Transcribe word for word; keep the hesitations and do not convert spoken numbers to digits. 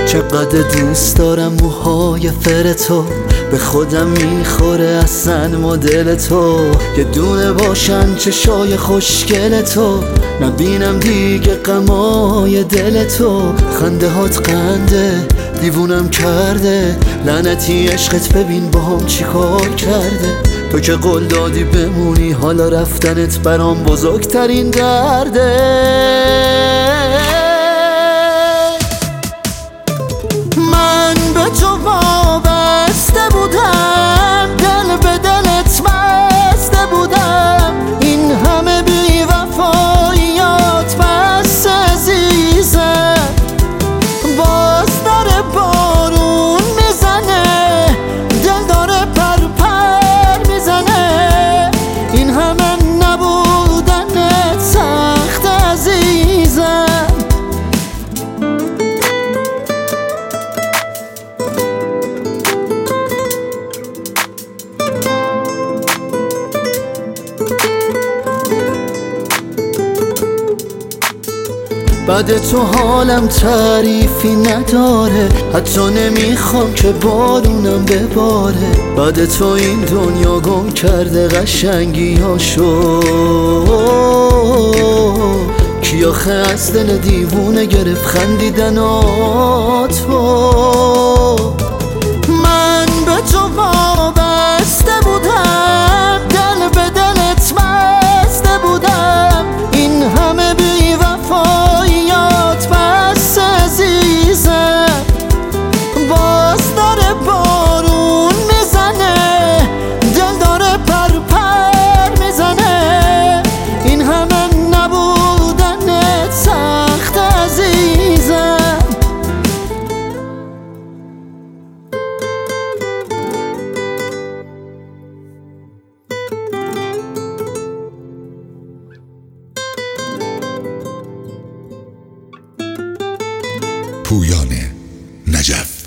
چقدر دوست دارم موهای فر تو، به خودم میخوره اصلا مدل تو. یه دونه باشن چشای خوشگل تو، نبینم دیگه غمای دل تو. خنده هات قنده دیوونم کرده، لعنتی عشقت ببین با هم چی کار کرده. تو که قول دادی بمونی، حالا رفتنت برام بزرگترین درده. من به تو وابسته بودم، دل به دلت بسته بودم. این همه بی وفاییات بس عزیزم، باز داره بارون میزنه، دل داره پر پر میزنه. این همه نبودنت سخت عزیزم. بعد تو حالم تعریفی نداره، حتی نمیخوام که بارونم بباره. بعد تو این دنیا گم کرده قشنگی هاشو، کی آخه از دل دیوونه گرفت خندیدناتو. من به تو وابسته بودم، دل به دلت بسته بودم. این همه بی وفاییات بس عزیزم، باز داره بارون میزنه، دل داره پر پر میزنه. این همه نبودنت سخت عزیزم. پویان نجف.